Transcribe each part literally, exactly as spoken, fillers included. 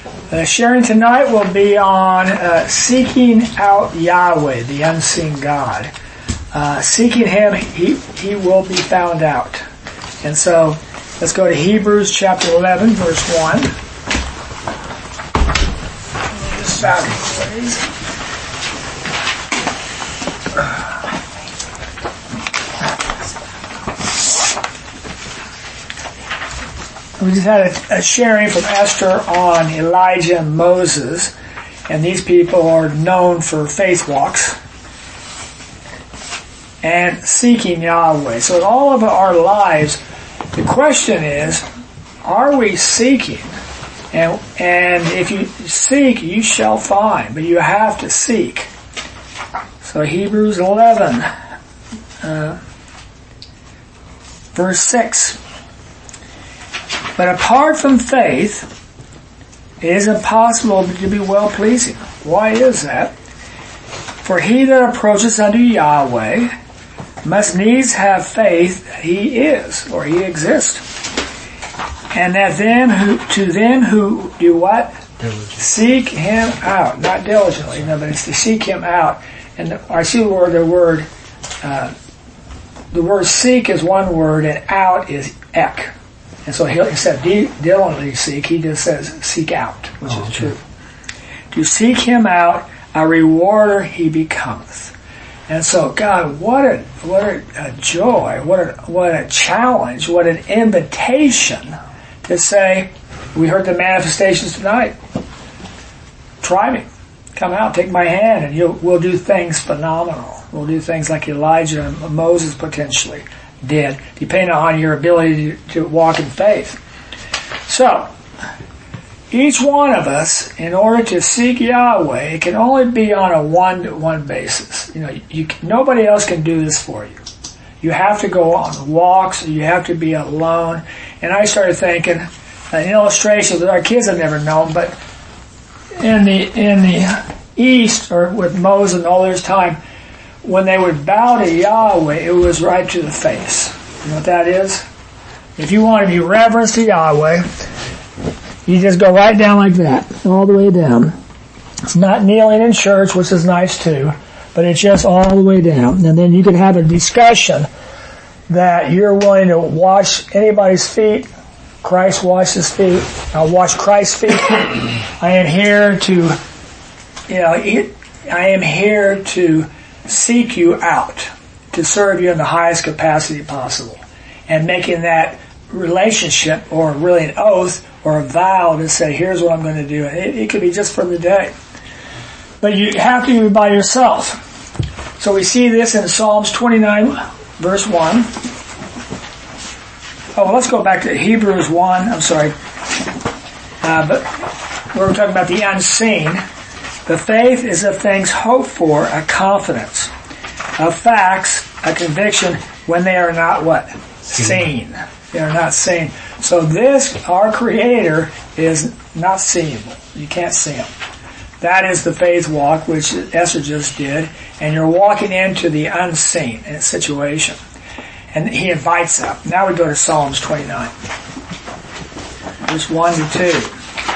The sharing tonight will be on uh, seeking out Yahweh, the unseen God. Uh, seeking Him, he, he will be found out. And so, let's go to Hebrews chapter eleven, verse one. Just back, please. We just had a, a sharing from Esther on Elijah and Moses, and these people are known for faith walks and seeking Yahweh. So in all of our lives, the question is, are we seeking? And, and if you seek, you shall find, but you have to seek. So Hebrews eleven, uh, verse six. But apart from faith, it is impossible to be well-pleasing. Why is that? For he that approaches unto Yahweh must needs have faith that He is, or He exists. And that them who, to them who do what? Diligent. Seek Him out. Not diligently, no, but it's to seek Him out. And I see the word, the word, uh, the word seek is one word, and out is ek. And so he instead of diligently seek, he just says seek out, which oh, is okay. True. To seek Him out, a rewarder He becometh. And so, God, what a what a, a joy, what a what a challenge, what an invitation to say, we heard the manifestations tonight. Try me, come out, take my hand, and you'll we'll do things phenomenal. We'll do things like Elijah and Moses potentially did, depending on your ability to, to walk in faith. So, each one of us, in order to seek Yahweh, it can only be on a one-to-one basis. You know, you, nobody else can do this for you. You have to go on walks, you have to be alone. And I started thinking, an illustration that our kids have never known, but in the in the East, or with Moses and all this time, when they would bow to Yahweh, it was right to the face. You know what that is? If you want to be reverent to Yahweh, you just go right down like that, all the way down. It's not kneeling in church, which is nice too, but it's just all the way down. And then you can have a discussion that you're willing to wash anybody's feet. Christ washed His feet. I'll wash Christ's feet. I am here to, you know, I am here to seek you out, to serve you in the highest capacity possible, and making that relationship, or really an oath or a vow, to say, here's what I'm going to do. It, it could be just for the day, but you have to be by yourself. So we see this in Psalms twenty-nine, verse one. Oh, well, let's go back to Hebrews one. I'm sorry, uh, but we're talking about the unseen. The faith is of things hoped for, a confidence. Of facts, a conviction when they are not what? Seen. They are not seen. So this, our Creator, is not seeable. You can't see Him. That is the faith walk, which Esther just did, and you're walking into the unseen situation. And He invites up. Now we go to Psalms twenty-nine. Verse one to two.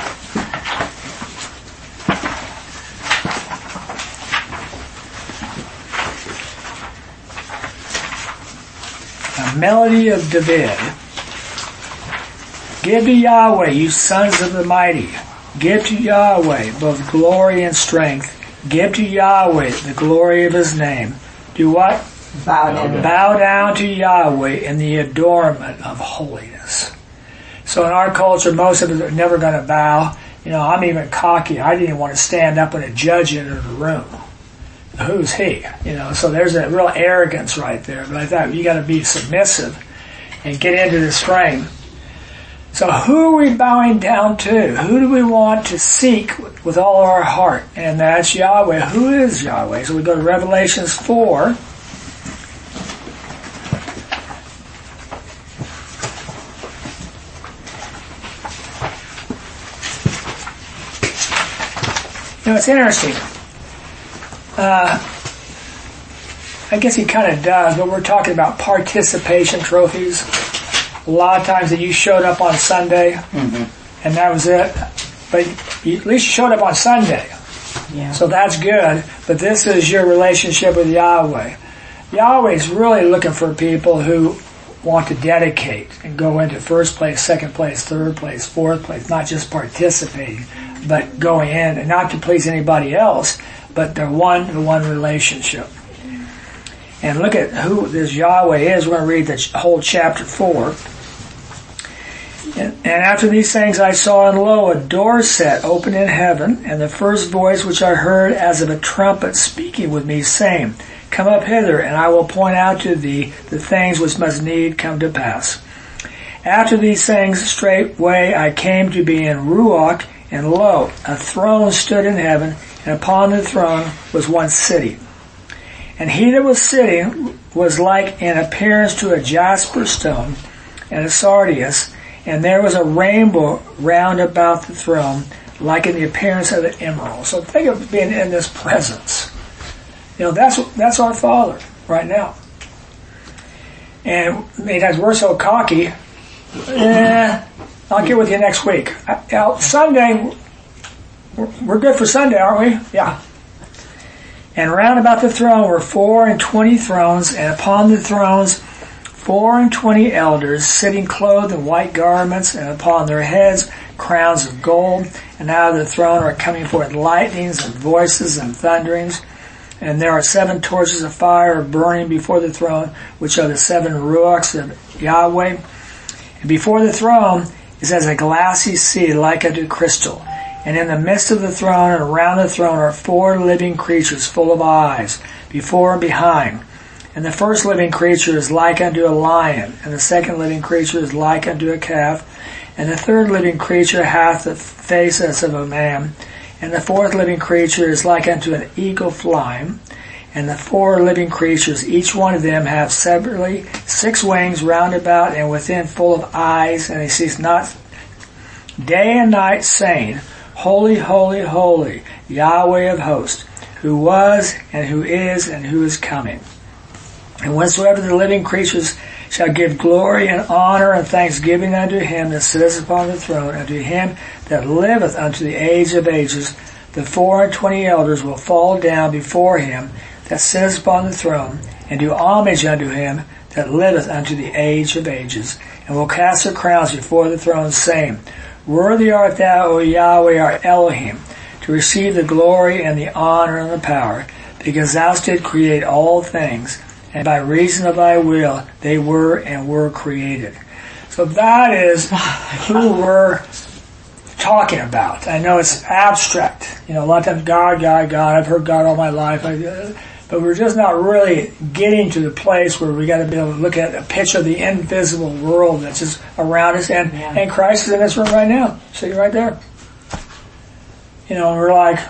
Melody of David. Give to Yahweh, you sons of the mighty. Give to Yahweh both glory and strength. Give to Yahweh the glory of His name. Do what? Bow down. Bow down to Yahweh in the adornment of holiness. So in our culture, most of us are never going to bow. You know, I'm even cocky. I didn't even want to stand up when a judge entered the room. Who's he? You know, so there's a real arrogance right there. But I thought you got to be submissive and get into this frame. So who are we bowing down to? Who do we want to seek with all our heart? And that's Yahweh. Who is Yahweh? So we go to Revelations four. You know, it's interesting. Uh, I guess he kind of does, but we're talking about participation trophies. A lot of times that you showed up on Sunday, mm-hmm. and that was it. but you, at least you showed up on Sunday. Yeah. So that's good, but this is your relationship with Yahweh. Yahweh's really looking for people who want to dedicate and go into first place, second place, third place, fourth place, not just participating, but going in, and not to please anybody else, but their one-to-one relationship. And look at who this Yahweh is. We're going to read the whole chapter four. And, and after these things I saw, and lo, a door set open in heaven, and the first voice which I heard as of a trumpet speaking with me, saying, Come up hither, and I will point out to thee the things which must need come to pass. After these things straightway I came to be in Ruach, and lo, a throne stood in heaven, and upon the throne was one sitting. And he that was sitting was like in appearance to a jasper stone, and a sardius, and there was a rainbow round about the throne, like in the appearance of an emerald. So think of being in this presence. You know, that's that's our Father right now. And many times we're so cocky, eh, I'll get with you next week. Now, Sunday, we're good for Sunday, aren't we? Yeah. And round about the throne were four and twenty thrones, and upon the thrones four and twenty elders, sitting clothed in white garments, and upon their heads crowns of gold. And out of the throne are coming forth lightnings and voices and thunderings. And there are seven torches of fire burning before the throne, which are the seven ruachs of Yahweh. And before the throne is as a glassy sea, like unto crystal. And in the midst of the throne and around the throne are four living creatures full of eyes, before and behind. And the first living creature is like unto a lion, and the second living creature is like unto a calf, and the third living creature hath the face as of a man, and the fourth living creature is like unto an eagle flying, and the four living creatures, each one of them hath separately six wings round about and within full of eyes, and they cease not day and night, saying, Holy, holy, holy, Yahweh of hosts, who was, and who is, and who is coming. And whensoever the living creatures shall give glory and honor and thanksgiving unto him that sitteth upon the throne, unto him that liveth unto the age of ages, the four and twenty elders will fall down before him that sitteth upon the throne, and do homage unto him that liveth unto the age of ages, and will cast their crowns before the throne, saying, Worthy art thou, O Yahweh, our Elohim, to receive the glory and the honor and the power, because thou didst create all things, and by reason of thy will they were and were created. So that is who we're talking about. I know it's abstract. You know, a lot of times God, God, God. I've heard God all my life. I, but we're just not really getting to the place where we got to be able to look at a picture of the invisible world that's just around us. And, yeah. and Christ is in this room right now, sitting right there. You know, and we're like,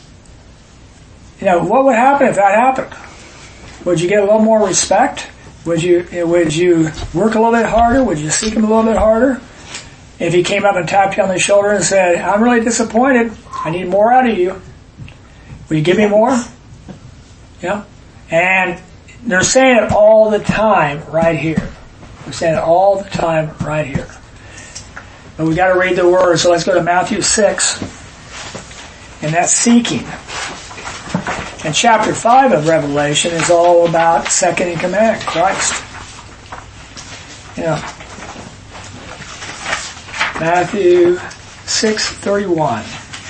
you know, what would happen if that happened? Would you get a little more respect? Would you would you work a little bit harder? Would you seek him a little bit harder? If he came up and tapped you on the shoulder and said, I'm really disappointed. I need more out of you. Will you give me more? Yeah. And they're saying it all the time right here. They're saying it all the time right here. But we got to read the word. So let's go to Matthew six. And that's seeking. And chapter five of Revelation is all about second in command, Christ. You know, Matthew six thirty-one.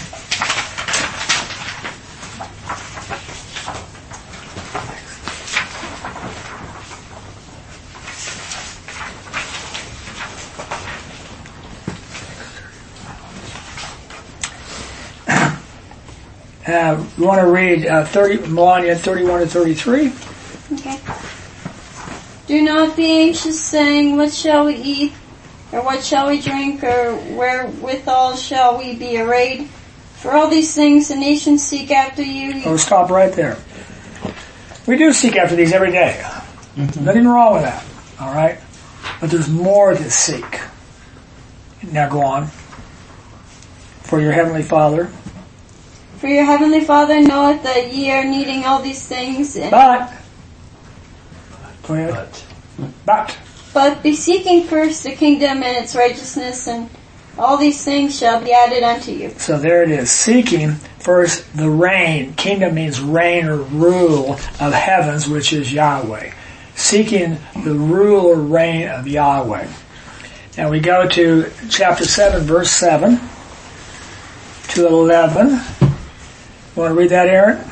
Uh, we want to read uh, thirty, Melania thirty-one to thirty-three. Okay. Do not be anxious, saying, what shall we eat, or what shall we drink, or wherewithal shall we be arrayed? For all these things the nations seek after you. Oh, stop right there. We do seek after these every day. Mm-hmm. Nothing wrong with that. All right? But there's more to seek. Now go on. For your heavenly Father. For your heavenly Father knoweth that ye are needing all these things. But, go ahead. But. But be seeking first the kingdom and its righteousness, and all these things shall be added unto you. So there it is. Seeking first the reign. Kingdom means reign or rule of heavens, which is Yahweh. Seeking the rule or reign of Yahweh. Now we go to chapter seven, verse seven to eleven. Want to read that, Aaron?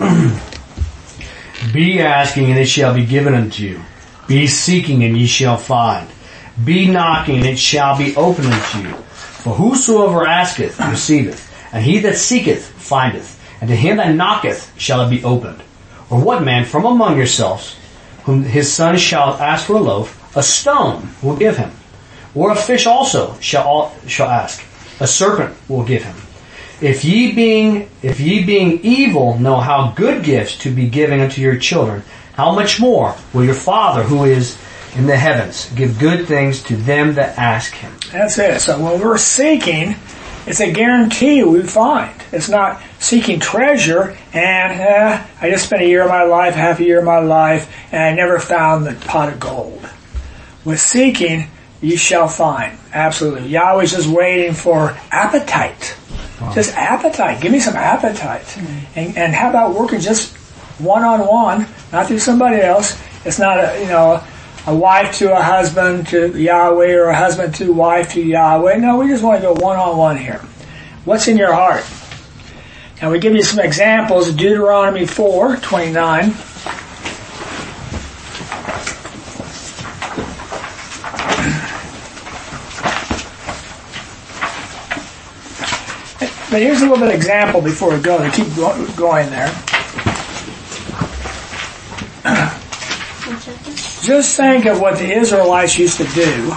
Be asking, and it shall be given unto you. Be seeking, and ye shall find. Be knocking, and it shall be opened unto you. For whosoever asketh, receiveth. And he that seeketh, findeth. And to him that knocketh, shall it be opened. Or what man from among yourselves, whom his son shall ask for a loaf, a stone will give him? Or a fish also shall all, shall ask. A serpent will give him. If ye being, if ye being evil know how good gifts to be given unto your children, how much more will your Father who is in the heavens give good things to them that ask him? That's it. So when we're seeking, it's a guarantee we find. It's not seeking treasure and uh, I just spent a year of my life, half a year of my life, and I never found the pot of gold. With seeking, you shall find. Absolutely. Yahweh's just waiting for appetite. Wow. Just appetite. Give me some appetite. Mm-hmm. And, and how about working just one-on-one, not through somebody else. It's not a, you know, a wife to a husband to Yahweh or a husband to wife to Yahweh. No, we just want to go one-on-one here. What's in your heart? And we give you some examples. Deuteronomy four twenty-nine. But here's a little bit of example before we go to keep go- going there. Just think of what the Israelites used to do.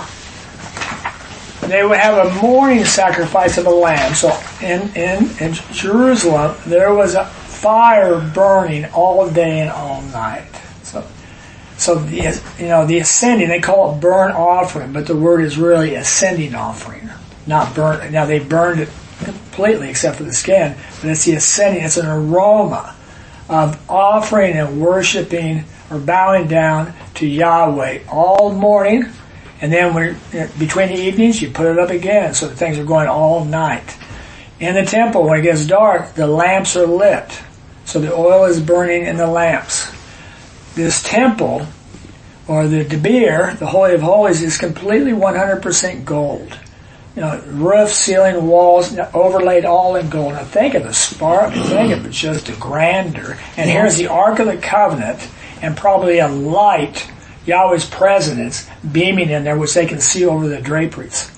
They would have a morning sacrifice of a lamb. So in, in, in Jerusalem, there was a fire burning all day and all night. So, so the, you know, the ascending, they call it burnt offering, but the word is really ascending offering, not burnt. Now they burned it completely except for the skin, but it's the ascending, it's an aroma of offering and worshiping or bowing down to Yahweh all morning, and then when, between the evenings you put it up again, so that things are going all night. In the temple, when it gets dark, the lamps are lit, so the oil is burning in the lamps. This temple, or the Debir, the Holy of Holies, is completely one hundred percent gold. You know, roof, ceiling, walls, overlaid all in gold. Now think of the spark, think of it just a grandeur. And here's the Ark of the Covenant, and probably a light, Yahweh's presence, beaming in there, which they can see over the draperies.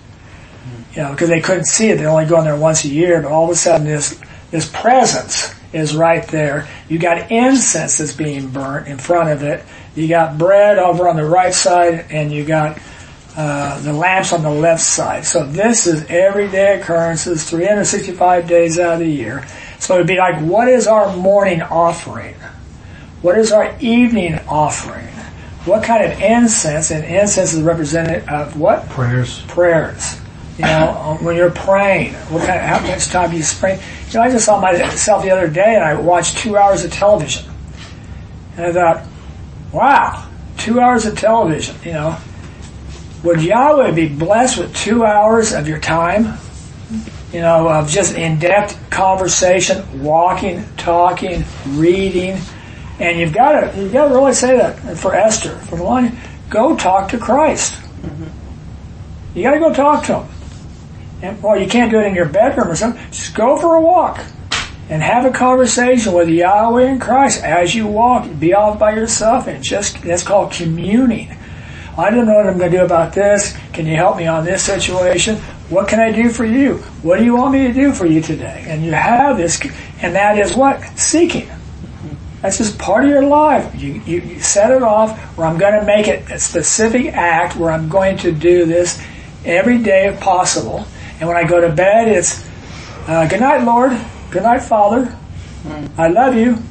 You know, because they couldn't see it, they only go in there once a year, but all of a sudden this, this presence is right there. You got incense that's being burnt in front of it. You got bread over on the right side, and you got Uh, the lamps on the left side. So this is everyday occurrences, three hundred sixty-five days out of the year. So it would be like, what is our morning offering? What is our evening offering? What kind of incense? And incense is representative of what? Prayers. Prayers. You know, when you're praying, what kind of, how much time do you spend? You know, I just saw myself the other day and I watched two hours of television. And I thought, wow, two hours of television, you know. Would Yahweh be blessed with two hours of your time? You know, of just in-depth conversation, walking, talking, reading. And you've got to, you've got to really say that for Esther. For one, go talk to Christ. Mm-hmm. You got to go talk to him. And, well, you can't do it in your bedroom or something. Just go for a walk and have a conversation with Yahweh and Christ as you walk. Be off by yourself and just, that's called communing. I don't know what I'm going to do about this. Can you help me on this situation? What can I do for you? What do you want me to do for you today? And you have this, and that is what? Seeking. That's just part of your life. You, you, you set it off where I'm going to make it a specific act where I'm going to do this every day if possible. And when I go to bed, it's, uh, good night, Lord. Good night, Father. I love you.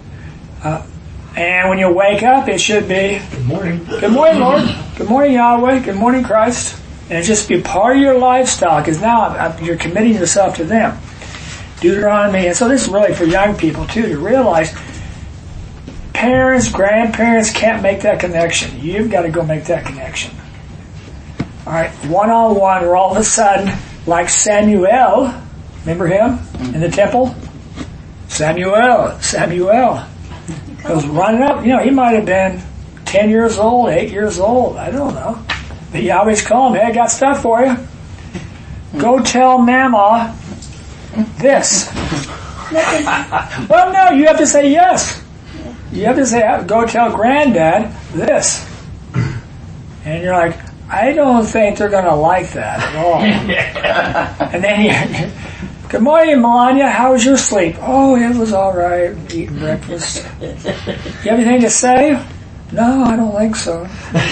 Uh, And when you wake up, it should be, good morning. Good morning, Lord. Good morning, Yahweh. Good morning, Christ. And it just be part of your lifestyle, because now you're committing yourself to them. Deuteronomy, and so this is really for young people too, to realize parents, grandparents can't make that connection. You've got to go make that connection. Alright, one-on-one, we're all of a sudden like Samuel. Remember him in the temple? Samuel, Samuel. Goes running up. You know, he might have been ten years old, eight years old. I don't know. But you always call him, hey, I got stuff for you. Go tell Mama this. Well, no, you have to say yes. You have to say, go tell Granddad this. And you're like, I don't think they're going to like that at all. And then you, good morning, Melania. How was your sleep? Oh, it was all right. Eating breakfast. You have anything to say? No, I don't think so.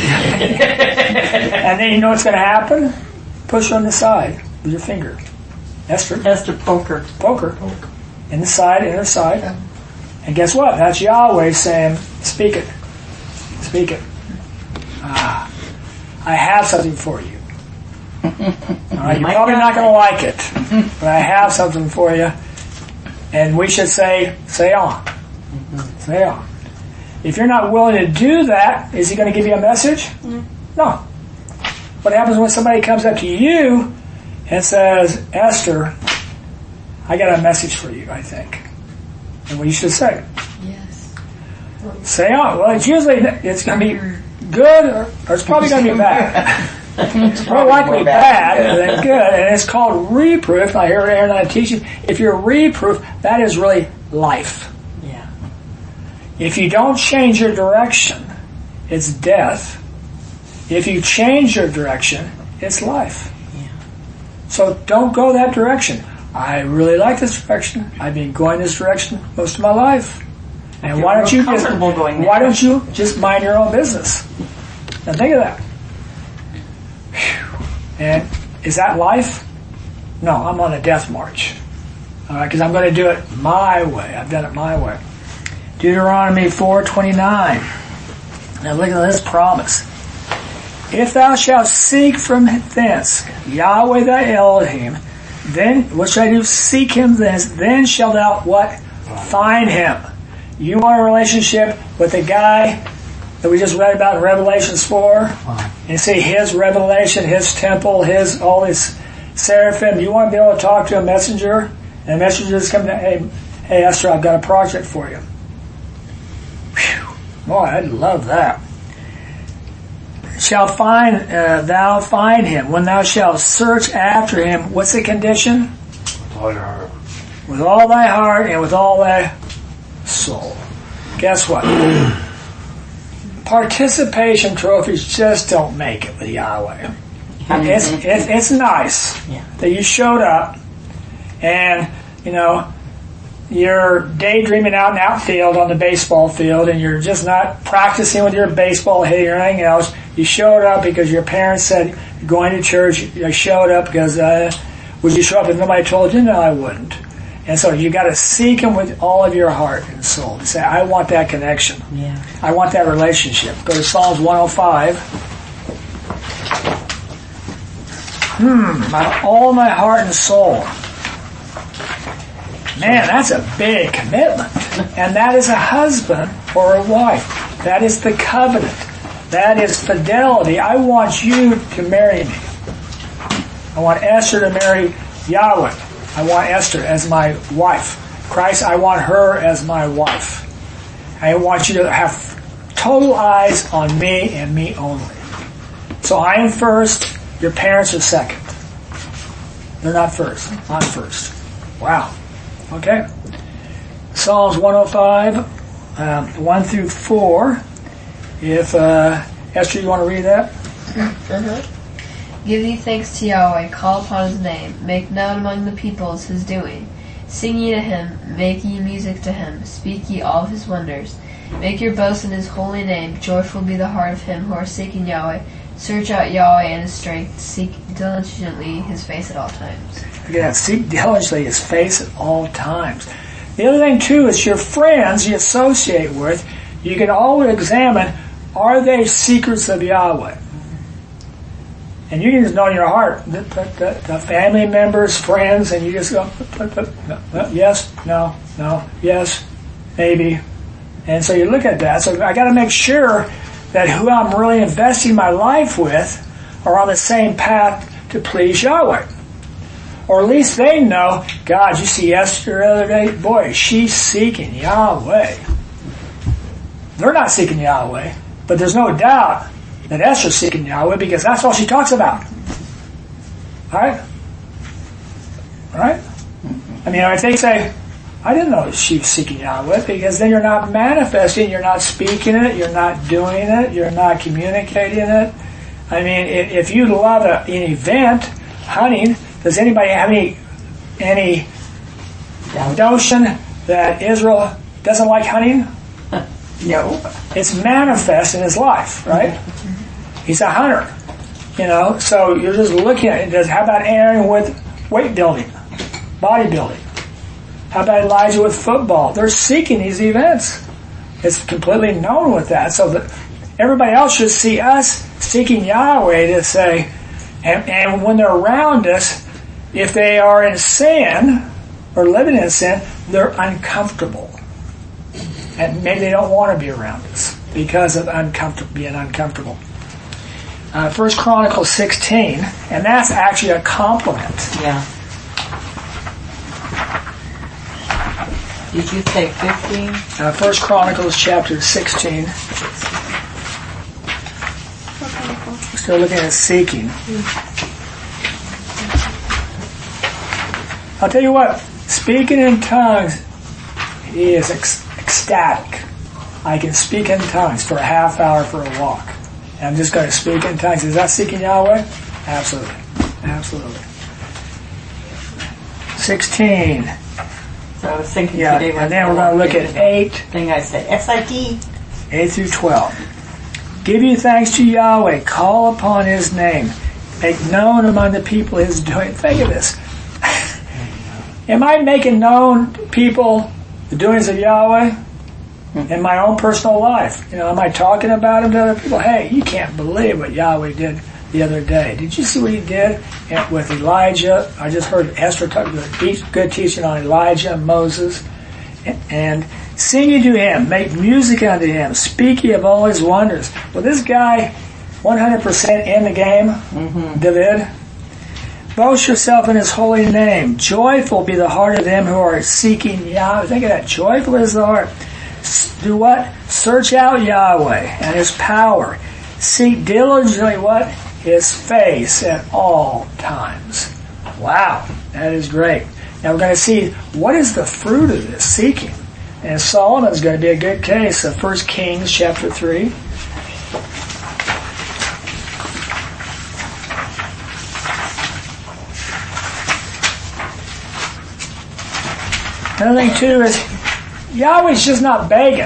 And then you know what's going to happen? Push on the side with your finger. Esther. Esther, poker. Poker. Poker. In the side, inner side. Yeah. And guess what? That's Yahweh saying, speak it. Speak it. Ah, I have something for you. All right, you're probably not going to like it, but I have something for you. And we should say, say on. Say on. If you're not willing to do that, is he going to give you a message? Mm. No. What happens when somebody comes up to you and says, Esther, I got a message for you, I think. And what you should say? Yes. Say on. Well, it's usually, it's going to be good or, or it's probably going to be bad. It's more likely bad than good. And it's called reproof. I hear Aaron and I teach you. If you're reproof, that is really life. Yeah. If you don't change your direction, it's death. If you change your direction, it's life. Yeah. So don't go that direction. I really like this direction. I've been going this direction most of my life. And why don't you just why don't you just mind your own business? Now think of that. Whew. And is that life? No, I'm on a death march. All right, because I'm going to do it my way. I've done it my way. Deuteronomy four twenty-nine. Now look at this promise. If thou shalt seek from thence Yahweh thy Elohim, then what shall I do? Seek him thence. Then shalt thou what? Find him. You want a relationship with the guy that we just read about in Revelations four? And see his revelation, his temple, his all his seraphim. You want to be able to talk to a messenger? And the messenger just comes to, hey, hey Esther, I've got a project for you. Whew. Boy, I love that. Shall find uh, thou find him when thou shalt search after him. What's the condition? With all your heart. With all thy heart and with all thy soul. Guess what? Participation trophies just don't make it with Yahweh. It's, it's, it's nice yeah. that you showed up and, you know, you're daydreaming out in outfield on the baseball field and you're just not practicing with your baseball hitting or anything else. You showed up because your parents said you're going to church. You showed up because, uh, would you show up if nobody told you? No, I wouldn't. And so you got to seek him with all of your heart and soul. Say, I want that connection. Yeah. I want that relationship. Go to Psalms one oh five. Hmm, by all my heart and soul. Man, that's a big commitment. And that is a husband or a wife. That is the covenant. That is fidelity. I want you to marry me. I want Esther to marry Yahweh. I want Esther as my wife. Christ, I want her as my wife. I want you to have total eyes on me and me only. So I am first. Your parents are second. They're not first. I'm first. Wow. Okay. Psalms one oh five, um, one through four. If, uh, Esther, you want to read that? Uh-huh. Give thee thanks to Yahweh, call upon his name, make known among the peoples his doing. Sing ye to him, make ye music to him, speak ye all his wonders. Make your boast in his holy name, joyful be the heart of him who are seeking Yahweh. Search out Yahweh and his strength, seek diligently his face at all times. Again, seek diligently his face at all times. The other thing too is your friends you associate with, you can always examine, are they seekers of Yahweh? And you can just know in your heart, the, the, the family members, friends, and you just go, yes, no, no, yes, maybe. And so you look at that. So I got to make sure that who I'm really investing my life with, are on the same path to please Yahweh. Or at least they know, God, you see Esther the other day? Boy, she's seeking Yahweh. They're not seeking Yahweh, but there's no doubt that Esther's seeking Yahweh because that's all she talks about. Right? Right? I mean, if they say, I didn't know she was seeking Yahweh, because then you're not manifesting, you're not speaking it, you're not doing it, you're not communicating it. I mean, if you love a, an event, hunting, does anybody have any any notion that Israel doesn't like hunting? No. It's manifest in his life, right? He's a hunter, you know. So you're just looking at it. Does how about Aaron with weight building, bodybuilding? How about Elijah with football? They're seeking these events. It's completely known with that. So that everybody else should see us seeking Yahweh to say, and, and when they're around us, if they are in sin or living in sin, they're uncomfortable. And maybe they don't want to be around us because of uncomfortable, being uncomfortable. Uh, First Chronicles sixteen, and that's actually a compliment. Yeah. Did you say fifteen? Uh, First Chronicles chapter sixteen. Still looking at seeking. I'll tell you what, speaking in tongues is ec- ecstatic. I can speak in tongues for a half hour for a walk. And I'm just going to speak in tongues. Is that seeking Yahweh? Absolutely. Absolutely. sixteen. So I was thinking Yeah, today. and then we're going to look at eight. Thing I said, S I T. eight through twelve. Give you thanks to Yahweh. Call upon His name. Make known among the people His doing. Think of this. Am I making known to people the doings of Yahweh in my own personal life? You know, am I talking about Him to other people? Hey, you can't believe what Yahweh did the other day. Did you see what He did with Elijah? I just heard Esther talk good teaching on Elijah and Moses. And sing ye to Him, make music unto Him, speak ye of all His wonders. Well, this guy, one hundred percent in the game, mm-hmm. David. Boast yourself in His holy name. Joyful be the heart of them who are seeking Yahweh. Think of that. Joyful is the heart. Do what? Search out Yahweh and His power. Seek diligently what? His face at all times. Wow. That is great. Now we're going to see what is the fruit of this seeking. And Solomon's going to be a good case of First Kings chapter three. Another thing too is Yahweh's just not begging.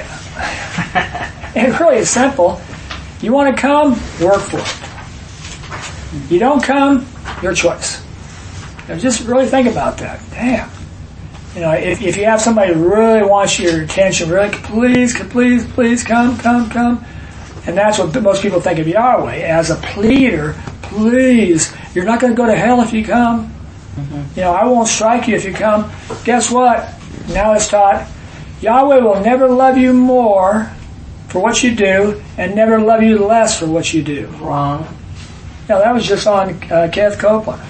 It really is simple. You want to come? Work for it. You don't come? Your choice. Now just really think about that. Damn. You know, if, if you have somebody who really wants your attention, really, please, please, please come, come, come. And that's what most people think of Yahweh, as a pleader. Please, you're not going to go to hell if you come. Mm-hmm. You know, I won't strike you if you come. Guess what? Now it's taught, Yahweh will never love you more for what you do and never love you less for what you do. Wrong. Now that was just on uh, Kenneth Copeland.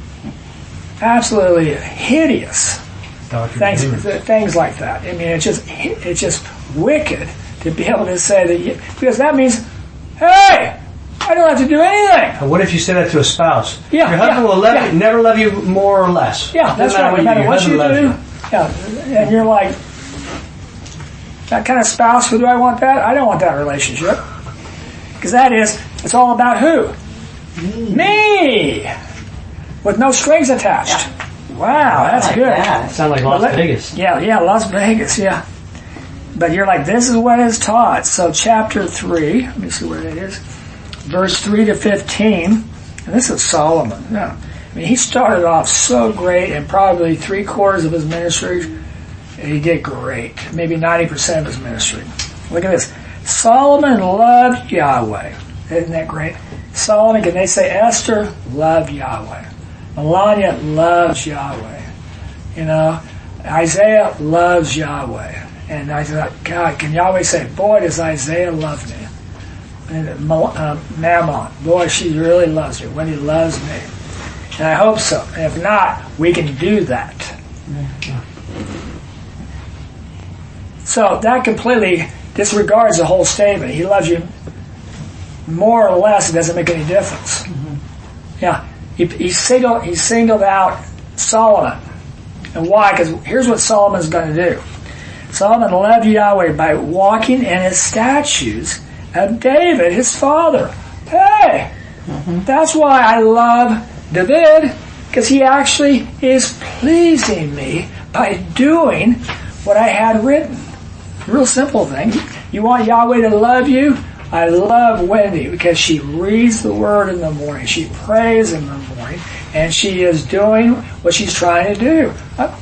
Absolutely hideous. Things, things like that. I mean, it's just it's just wicked to be able to say that, you, because that means, hey, I don't have to do anything. And what if you say that to a spouse? Yeah, your husband yeah, will love yeah. you, never love you more or less. Yeah, that's right. No matter what you do, yeah, and you're like, that kind of spouse. Who do I want that? I don't want that relationship, because that is, it's all about who? Me, Me. With no strings attached. Yeah. Wow, that's like good. That. Sound like Las let, Vegas. Yeah, yeah, Las Vegas, yeah. But you're like, this is what is taught. So chapter three, let me see where that is. Verse three to fifteen. And this is Solomon. Yeah. I mean, he started off so great, and probably three quarters of his ministry, he did great. Maybe ninety percent of his ministry. Look at this. Solomon loved Yahweh. Isn't that great? Solomon, can they say Esther loved Yahweh? Melania loves Yahweh. You know, Isaiah loves Yahweh. And I thought, God, can Yahweh say, boy, does Isaiah love me? and uh, Mammon. Boy, she really loves me. Wendy loves me. And I hope so. And if not, we can do that. So that completely disregards the whole statement. He loves you more or less. It doesn't make any difference. Mm-hmm. Yeah. He, he, singled, he singled out Solomon. And why? Because here's what Solomon's going to do. Solomon loved Yahweh by walking in his statutes of David, his father. Hey! Mm-hmm. That's why I love David, because he actually is pleasing me by doing what I had written. Real simple thing. You want Yahweh to love you? I love Wendy because she reads the Word in the morning. She prays in the morning. And she is doing what she's trying to do.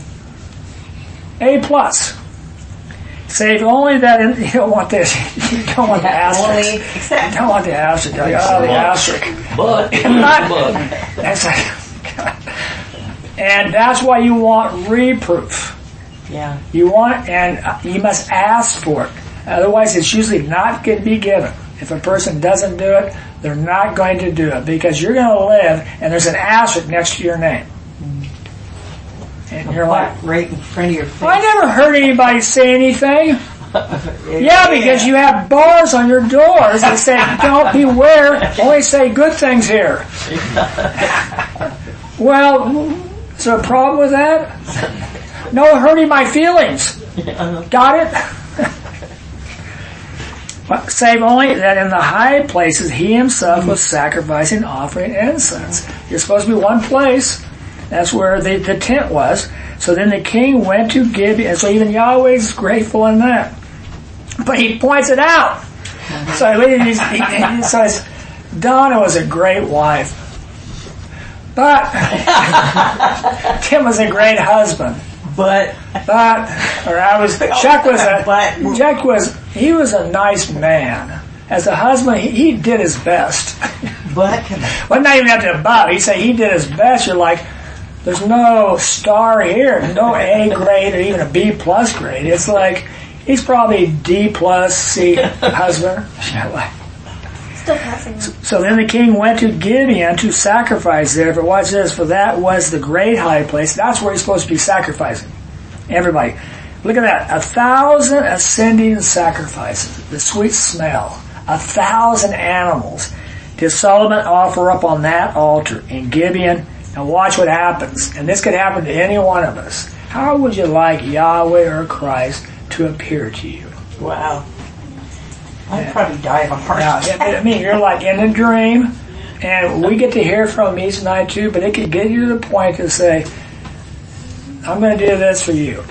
A plus. Save only that in, you don't want this. You don't want the asterisk. You don't want the asterisk. Oh, the asterisk. But, but. That's like, and that's why you want reproof. Yeah. You want, and you must ask for it. Otherwise, it's usually not going to be given. If a person doesn't do it, they're not going to do it because you're going to live, and there's an asterisk next to your name. And you're like, right in front of your face. I never heard anybody say anything. Yeah, because you have bars on your doors that say, don't beware, only say good things here. Well, is there a problem with that? No hurting my feelings. Got it? Save only that in the high places he himself was sacrificing, offering incense. You're supposed to be one place. That's where the, the tent was. So then the king went to Gibeon. So even Yahweh's grateful in that. But he points it out. So he, he, he says, Donna was a great wife. But Tim was a great husband. But, but, or I was, Chuck was a, but, Chuck was, he was a nice man. As a husband, he, he did his best. But, well, not even have to but, he said he did his best. You're like, there's no star here, no A grade or even a B plus grade. It's like, he's probably D plus C husband. Still passing. So, so then the king went to Gibeon to sacrifice there. But watch this, for that was the great high place. That's where he's supposed to be sacrificing. Everybody. Look at that. A thousand ascending sacrifices. The sweet smell. A thousand animals. Did Solomon offer up on that altar in Gibeon? And watch what happens. And this could happen to any one of us. How would you like Yahweh or Christ to appear to you? Wow. I'd yeah. probably die of a heart attack. I mean, you're like in a dream, and we get to hear from him each night too, but it could get you to the point to say, I'm going to do this for you.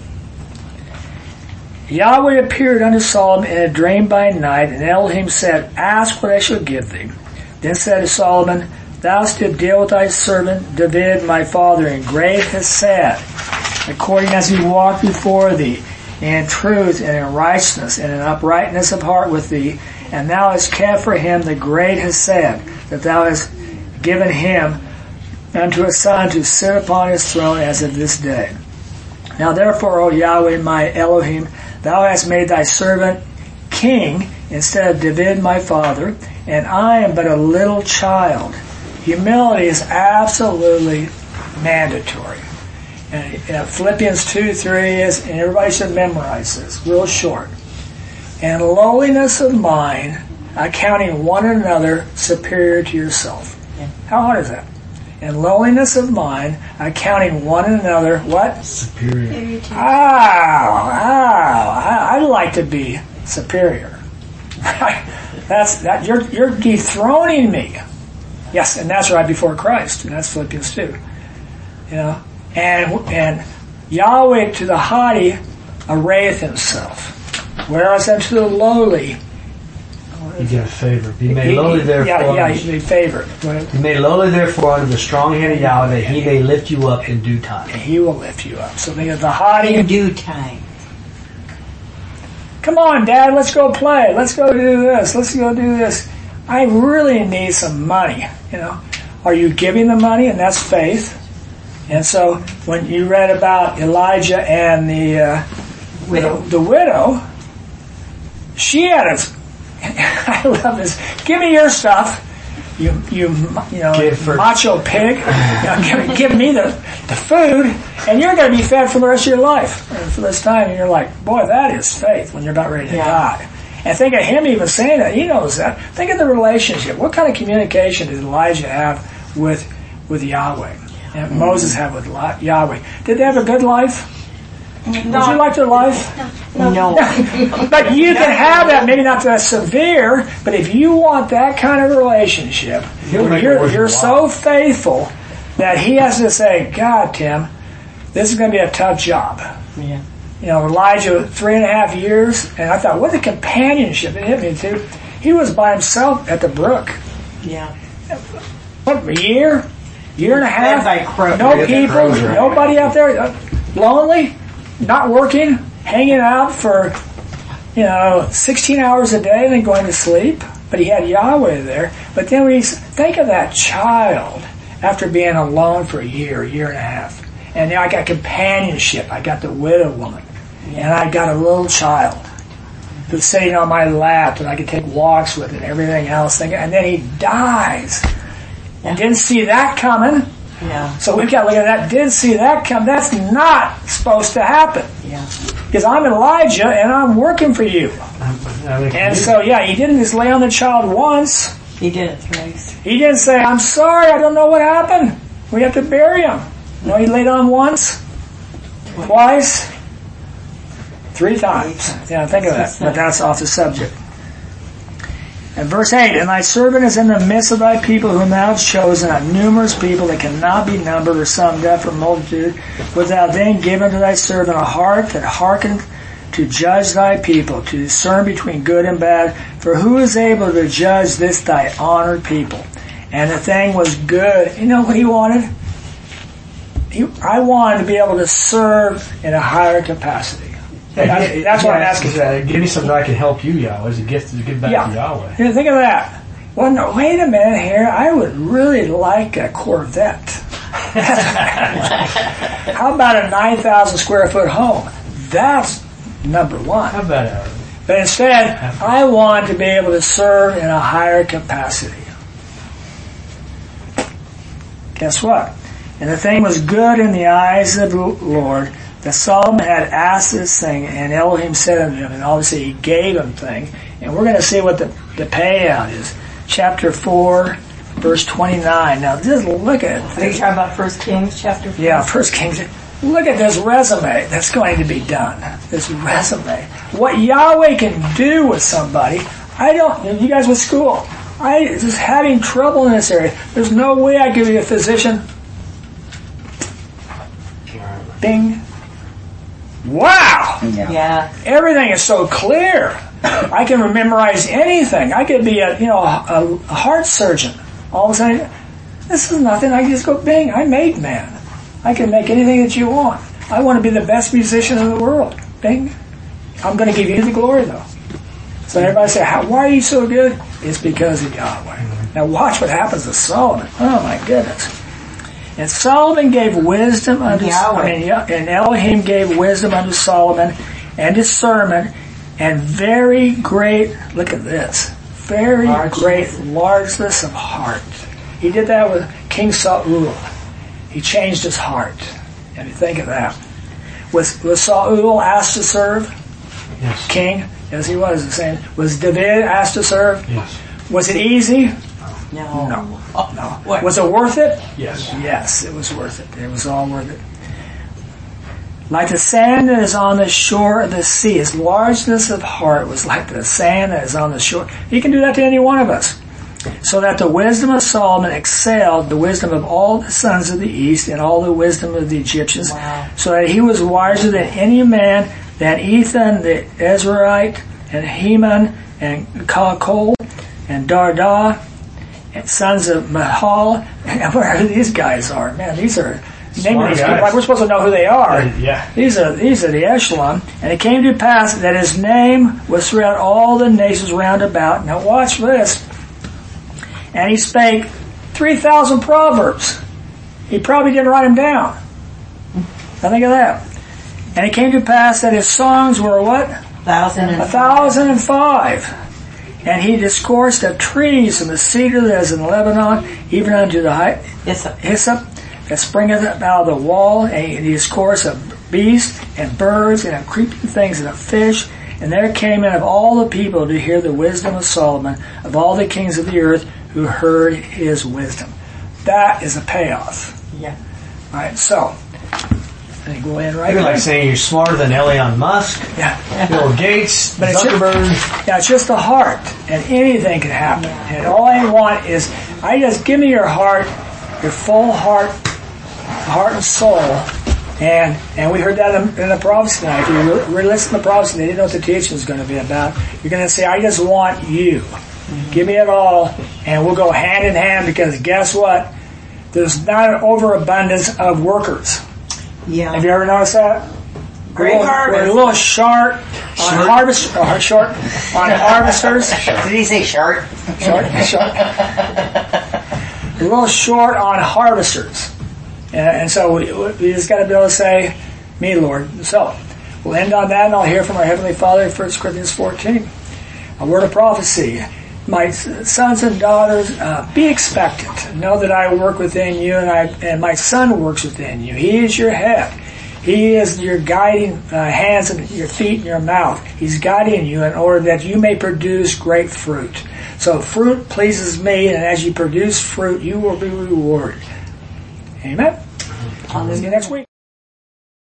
Yahweh appeared unto Solomon in a dream by night, and Elohim said, ask what I shall give thee. Then said Solomon, thou didst deal with thy servant David my father in great hesed, according as he walked before thee, in truth and in righteousness and in uprightness of heart with thee, and thou hast kept for him the great hesed, that thou hast given him unto a son to sit upon his throne as of this day. Now therefore, O Yahweh my Elohim, thou hast made thy servant king instead of David my father, and I am but a little child. Humility is absolutely mandatory. And uh, Philippians two three is, and everybody should memorize this, real short. And lowliness of mind, accounting one another superior to yourself. Yeah. How hard is that? And lowliness of mind, accounting one another, what? Superior. Ow, ow, I, I'd like to be superior. That's, that, you're, you're dethroning me. Yes, and that's right before Christ, and that's Philippians two. You know? And and Yahweh to the haughty arrayeth himself, whereas unto the lowly you get a favor. Be made lowly therefore. Yeah, yeah, he made favor. Be made lowly therefore under the strong hand of Yahweh, that he may lift you up in due time. And he will lift you up. So think of the haughty in due time. Come on, Dad, let's go play. Let's go do this. Let's go do this. I really need some money. You know, are you giving the money? And that's faith. And so when you read about Elijah and the uh, widow, the, the widow, she had a I love this. Give me your stuff. You, you, you know, Give for- macho pig. You know, give, give me the, the food, and you're going to be fed for the rest of your life. And for this time, and you're like, boy, that is faith when you're not ready to Yeah. die. And think of him even saying that. He knows that. Think of the relationship. What kind of communication did Elijah have with with Yahweh? And Moses had with Li- Yahweh. Did they have a good life? Did you like their life? No. But you can have that, maybe not that severe, but if you want that kind of relationship, He'll where make it you're, worth you're your so while. faithful that he has to say, God, Tim, this is going to be a tough job. Yeah. You know, Elijah, three and a half years, and I thought, what a companionship. It hit me too. He was by himself at the brook. Yeah. What, a year? Year and a half? Led by crows. No Yeah, people, crows are- nobody out there, uh, lonely, not working, hanging out for, you know, sixteen hours a day and then going to sleep. But he had Yahweh there. But then we think of that child after being alone for a year, a year and a half. And now I got companionship. I got the widow woman. And I got a little child who's sitting on my lap and I could take walks with and everything else. And then he dies. And didn't see that coming. Yeah. So we've got to look at that. Didn't see that come. That's not supposed to happen. Yeah. Because I'm Elijah and I'm working for you. And so, yeah, he didn't just lay on the child once. He did it thrice. He didn't say, I'm sorry, I don't know what happened. We have to bury him. No, he laid on once, twice, three times. Yeah, think of that. But that's off the subject. And verse eight, and thy servant is in the midst of thy people whom thou hast chosen, a numerous people that cannot be numbered or summed up for multitude, wilt thou then give unto thy servant a heart that hearkeneth to judge thy people, to discern between good and bad. For who is able to judge this thy honored people? And the thing was good. You know what he wanted? He, I wanted to be able to serve in a higher capacity. That's, that's what I'm asking. Uh, give me something I can help you, Yahweh. It's a gift to give back Yeah. to Yahweh. You know, think of that. Well, no, wait a minute here. I would really like a Corvette. How about a nine thousand square foot home? That's number one. How about uh, But instead, I want to be able to serve in a higher capacity. Guess what? And the thing was good in the eyes of the Lord, that Solomon had asked this thing, and Elohim said unto him, and obviously he gave him thing. And we're going to see what the, the payout is. Chapter four, verse twenty-nine. Now just look at Are you it. talking about First Kings chapter four? Yeah, First Kings. Look at this resume that's going to be done. This resume. What Yahweh can do with somebody. I don't, you guys with school, I just having trouble in this area. There's no way I could be a physician. Bing. Wow! Yeah. Everything is so clear. I can memorize anything. I could be a, you know, a, a heart surgeon. All of a sudden, this is nothing. I just go, bing, I made man. I can make anything that you want. I want to be the best musician in the world. Bing. I'm going to give you the glory, though. So everybody say, How, why are you so good? It's because of Yahweh. Now watch what happens to Solomon. Oh, my goodness. And Solomon gave wisdom unto Yahweh. I mean, and Elohim gave wisdom unto Solomon and discernment and very great, look at this, very Largeness. great largeness of heart. He did that with King Saul. He changed his heart. And you think of that. Was, was Saul asked to serve? yes, King? Yes, he was. The same. Was David asked to serve? yes, Was it easy? No. No. Oh, No. What? Was it worth it? yes. Yes, it was worth it. It was all worth it. Like the sand that is on the shore of the sea, his largeness of heart was like the sand that is on the shore. He can do that to any one of us. So that the wisdom of Solomon excelled the wisdom of all the sons of the east and all the wisdom of the Egyptians. Wow. So that he was wiser than any man, than Ethan the Ezraite, and Heman, and Kalkol, and Darda, and sons of Mahal. And wherever these guys are, man, these are naming these guys. people like we're supposed to know who they are. Yeah. These are these are the echelon. And it came to pass that his name was throughout all the nations round about. Now watch this. And he spake three thousand proverbs. He probably didn't write them down. Now think of that. And it came to pass that his songs were what? Thousand and A thousand and five. And he discoursed of trees and the cedar that is in Lebanon, even unto the hy- Hyssop. hyssop that springeth up out of the wall. And he discoursed of beasts and birds and of creeping things and of fish. And there came in of all the people to hear the wisdom of Solomon, of all the kings of the earth who heard his wisdom. That is a payoff. Yeah. All right, so let me go in right Maybe away. like saying you're smarter than Elon Musk, Yeah. Bill Gates, But it's just, Zuckerberg. yeah, it's just the heart, and anything can happen. And all I want is, I just give me your heart, your full heart, heart and soul. And and we heard that in, in the prophecy tonight. If you re- listen to the prophecy, they didn't know what the teaching was going to be about. You're going to say, I just want you. Mm-hmm. Give me it all, and we'll go hand in hand, because guess what? There's not an overabundance of workers. Yeah. Have you ever noticed that? Great we're, harvest. We're a little short on harvest, uh, short on harvesters. Did he say short? Short, short. We're a little short on harvesters, and, and so we, we just got to be able to say, "Me, Lord." So we'll end on that, and I'll hear from our Heavenly Father. First Corinthians fourteen, a word of prophecy. My sons and daughters, uh, be expectant. Know that I work within you, and I and my Son works within you. He is your head. He is your guiding uh, hands and your feet and your mouth. He's guiding you in order that you may produce great fruit. So fruit pleases me, and as you produce fruit, you will be rewarded. Amen. I'll see you next week.